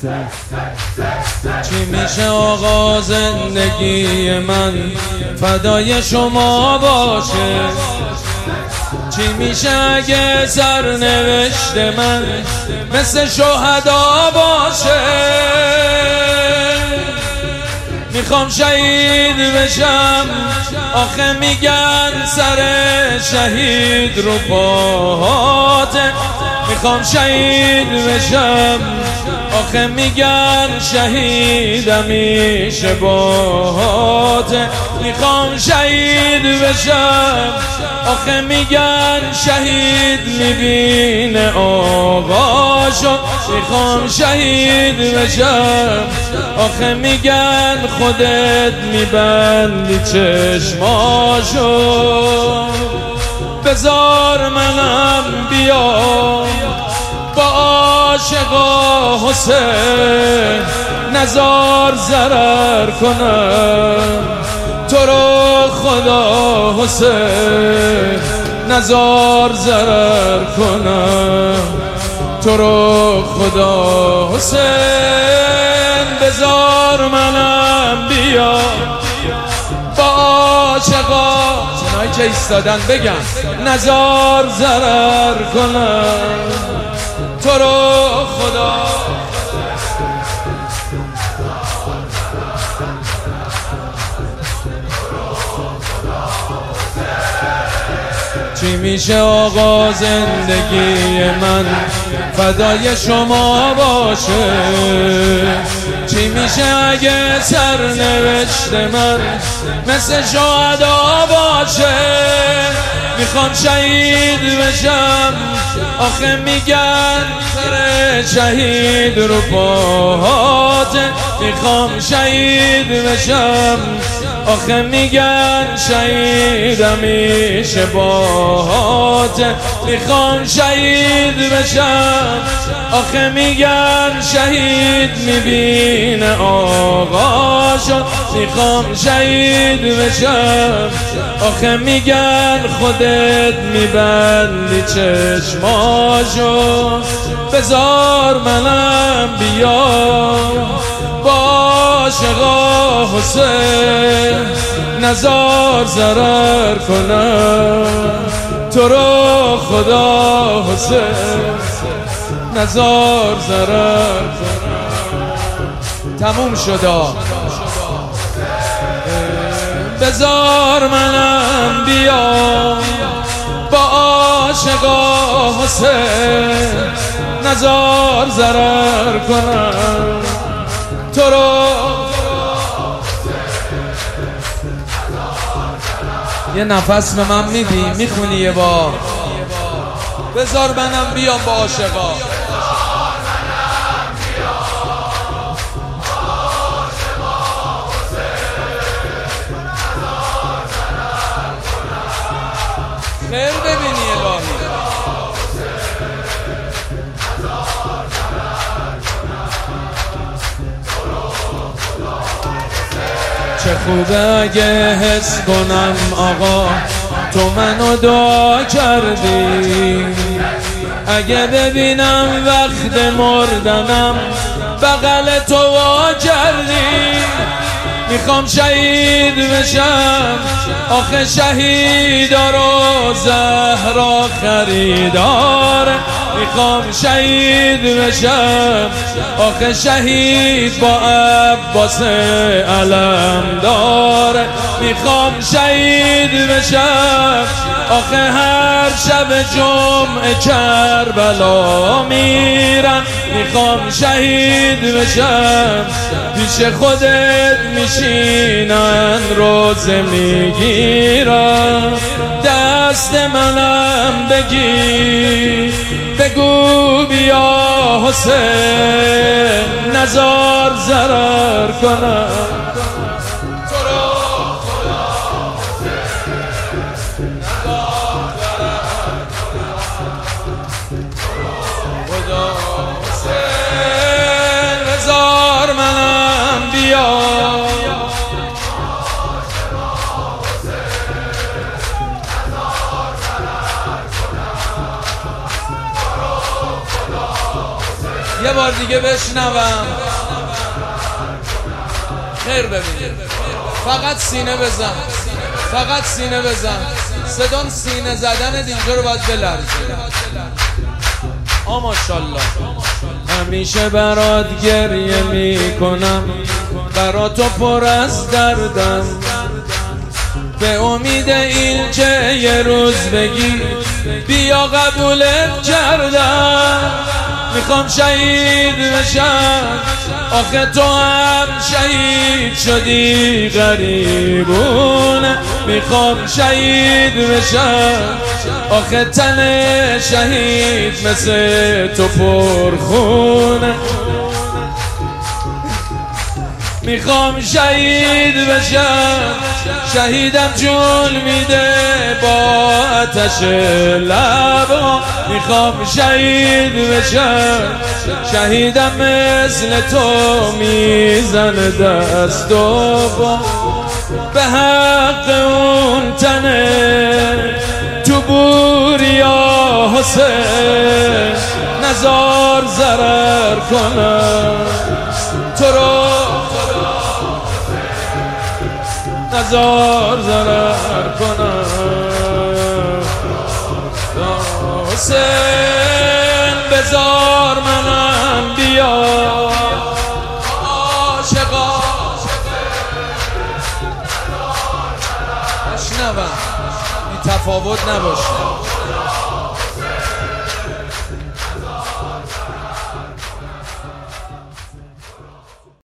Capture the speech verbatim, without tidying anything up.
چی میشه آقا زندگی من فدای شما باشه؟ چی میشه اگه سرنوشت من مثل شهدا باشه؟ میخوام شهید بشم، آخه میگن سر شهید رو پاهاته. میخوام شهید بشم، آخه میگن شهید همیشه باهاته. میخوام شهید بشم، آخه میگن شهید میبینه آقاشو. میخوام شهید بشم، آخه میگن خودت میبندی چشماشو. بذار منم بیام با عاشقا حسین، نزار ضرر کنم تو رو خدا حسین، نزار ضرر کنم تو رو خدا حسین. بذار منم بیام با عاشقا، اونایی که ایستادن بگم، نزار ضرر کنم تو رو خدا. چی میشه آقا زندگی من فدای شما باشه؟ چی میشه اگه سرنوشت من مثل شهدا باشه؟ میخوام شهید بشم، آخه میگن سر شهید رو پاهاته. میخوام شهید بشم، آخه میگن شهید همیشه باهاته. میخوام شهید بشم، آخه میگن شهید میبینه آقاشو. میخوام شهید بشم، آخه میگن خودت میبندی چشماشو. بذار منم بیام با عاشقا حسین، نزار ضرر کنم تو رو خدا حسین، نزار ضرر کنم. تموم شدا. بذار منم بیام با عاشقا حسین، نزار ضرر کنم تو رو. یه نفس به من میدی؟ میخونی یه بار؟ بذار منم بیام با عاشقا. خیر ببینی الهی. چه خوبه اگه حس کنم آقا تو منو دعا کردی، اگه ببینم وقت مردنم بغل تو وا کردی. میخوام شهید بشم، آخه شهیدا رو زهرا خریداره. میخوام شهید بشم، آخه شهید با عباس علم داره. میخوام شهید بشم، آخه هر شب جمعه کربلا میرم. میخوام شهید بشم، پیش خودت میشینن روزه میگیرم. دست منم بگی بگو بیا حسین، نزار ضرر کنم تو رو خدا حسین، نزار ضرر کنم خدا حسین. بذار منم بیا یه بار بار دیگه بشنوم. خیر ببین، فقط سینه بزن، فقط سینه بزن. صدام سینه زدن اینجا رو باید بلرزه. آ ماشاءالله. همیشه برات گریه میکنم، برات تو پر از دردم، به امید این که یه روز بگی بیا قبولت کردم. میخوام شهید بشم، آخه تو هم شهید شدی غریبونه. میخوام شهید بشم، آخه تن شهید مثل تو پرخونه. میخوام شهید بشم، شهیدم جون میده با آتش لبا. میخوام شهید بشم، شهیدم مثل تو میزنه دست و با. به حق اون تنه تو بوریا حسین، نزار ضرر کنم تو رو، نزار ضرر کنم حسین. بزار منم بیا عاشقا، اشنوم بی تفاوت نباشه.